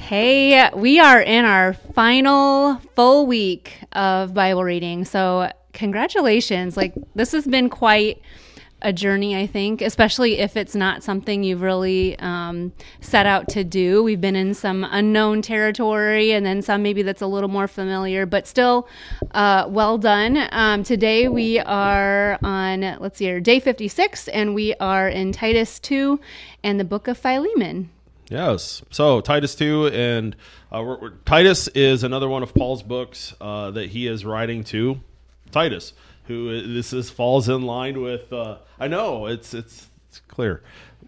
Hey, we are in our final full week of Bible reading. So congratulations. This has been quite a journey, I think, especially if it's not something you've really set out to do. We've been in some unknown territory and then some maybe that's a little more familiar, but still well done. Today we are on, day 56, and we are in Titus 2 and the book of Philemon. Yes. So Titus 2, and Titus is another one of Paul's books that he is writing to Titus, who this falls in line with. I know it's clear.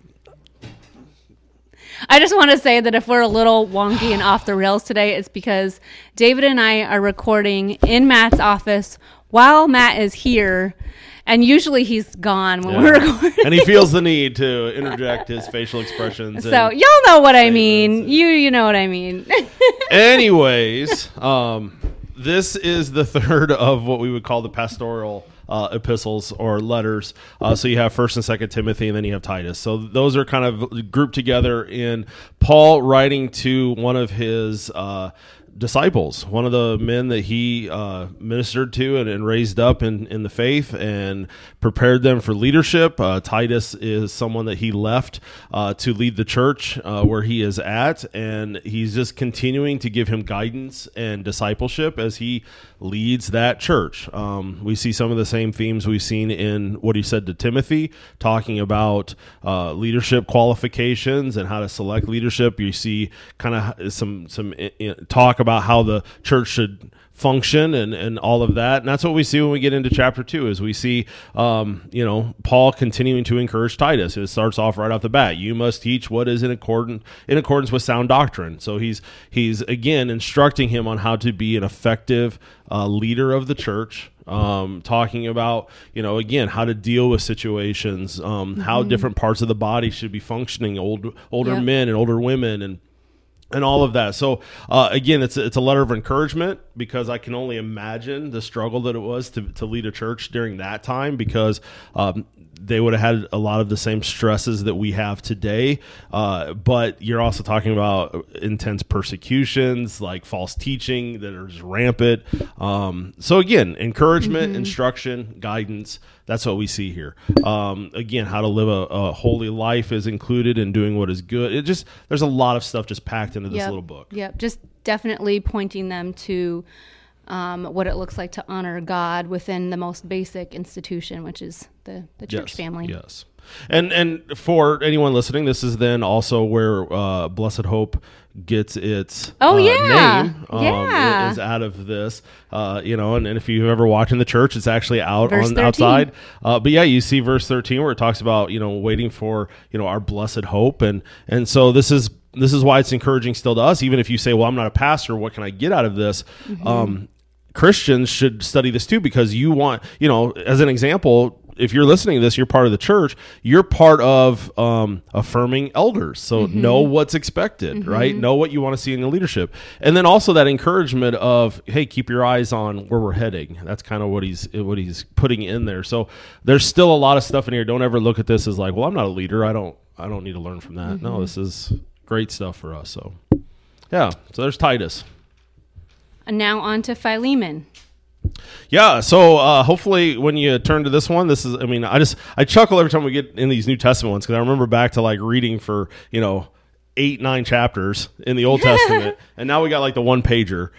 I just want to say that if we're a little wonky and off the rails today, it's because David and I are recording in Matt's office while Matt is here. And usually he's gone when we're recording. And he feels the need to interject his facial expressions. So y'all know what I mean. You know what I mean. Anyways, this is the third of what we would call the pastoral epistles or letters. So you have 1st and 2nd Timothy, and then you have Titus. So those are kind of grouped together in Paul writing to one of his disciples, one of the men that he ministered to and raised up in the faith and prepared them for leadership. Titus is someone that he left to lead the church where he is at, and he's just continuing to give him guidance and discipleship as he leads that church. We see some of the same themes we've seen in what he said to Timothy, talking about leadership qualifications and how to select leadership. You see kind of some talk about how the church should function and all of that. And that's what we see when we get into chapter 2 is we see, Paul continuing to encourage Titus. It starts off right off the bat. You must teach what is in accordance with sound doctrine. So he's again instructing him on how to be an effective leader of the church. Talking about, again, how to deal with situations, how different parts of the body should be functioning, older men and older women and all of that. So, again, it's a letter of encouragement because I can only imagine the struggle that it was to lead a church during that time because they would have had a lot of the same stresses that we have today. But you're also talking about intense persecutions, like false teaching that are just rampant. So, again, encouragement, instruction, guidance. That's what we see here. Again, how to live a holy life is included in doing what is good. There's a lot of stuff just packed into this little book. Yep, just definitely pointing them to what it looks like to honor God within the most basic institution, which is the church family. Yes. And for anyone listening, this is then also where Blessed Hope gets its name. It is out of this, and if you've ever walked in the church, it's actually out outside. But you see verse 13 where it talks about, waiting for, our blessed hope. And so this is why it's encouraging still to us, even if you say, well, I'm not a pastor, what can I get out of this? Christians should study this too, because you want, as an example, if you're listening to this, you're part of the church, you're part of affirming elders. So know what's expected, right? Know what you want to see in the leadership. And then also that encouragement of, hey, keep your eyes on where we're heading. That's kind of what he's putting in there. So there's still a lot of stuff in here. Don't ever look at this as like, well, I'm not a leader. I don't need to learn from that. No, this is great stuff for us. So so there's Titus. And now on to Philemon. Yeah, so hopefully when you turn to this one, this is, I chuckle every time we get in these New Testament ones because I remember back to reading for, 8-9 chapters in the Old Testament, and now we got the one pager,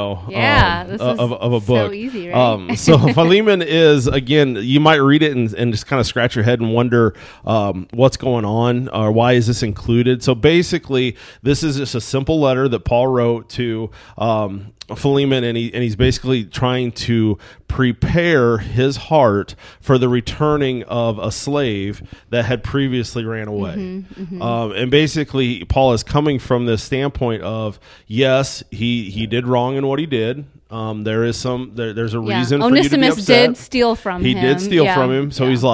of a book. So easy, right? So Philemon is, again, you might read it and just kind of scratch your head and wonder what's going on or why is this included. So basically, this is just a simple letter that Paul wrote to Philemon, and he's basically trying to prepare his heart for the returning of a slave that had previously ran away. And basically, Paul is coming from this standpoint of, yes, he did wrong in what he did. There's a reason for you to be upset. did steal from him. He did steal from him. So he's like,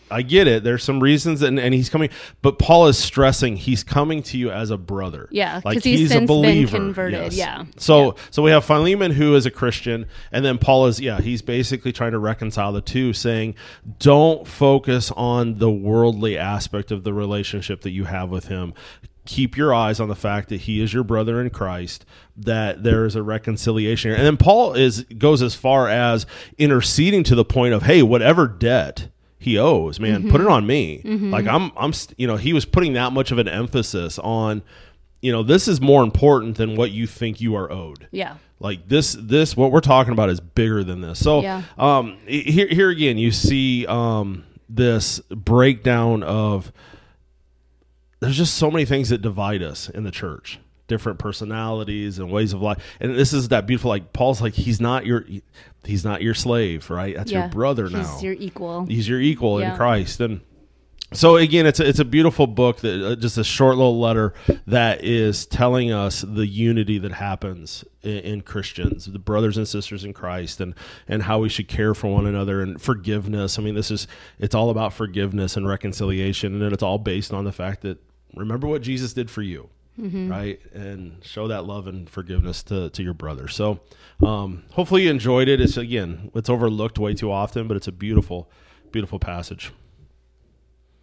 I get it. There's some reasons, and he's coming, but Paul is stressing he's coming to you as a brother. Yeah, like he's since been converted. Yes. Yeah. So we have Philemon, who is a Christian, and then Paul is he's basically trying to reconcile the two, saying don't focus on the worldly aspect of the relationship that you have with him. Keep your eyes on the fact that he is your brother in Christ, that there is a reconciliation here. And then Paul goes as far as interceding to the point of, hey, whatever debt he owes, man, put it on me. Like he was putting that much of an emphasis on, this is more important than what you think you are owed. Yeah. Like this, what we're talking about is bigger than this. So, here again, you see, this breakdown of, there's just so many things that divide us in the church, different personalities and ways of life. And this is that beautiful, like Paul's like, he's not your slave, right? That's your brother now. He's your equal. He's your equal in Christ. And so again, it's a beautiful book, that just a short little letter that is telling us the unity that happens in Christians, the brothers and sisters in Christ, and how we should care for one another, and forgiveness. I mean, it's all about forgiveness and reconciliation. And then it's all based on the fact that, remember what Jesus did for you, right? And show that love and forgiveness to your brother. So hopefully you enjoyed it. It's overlooked way too often, but it's a beautiful, beautiful passage.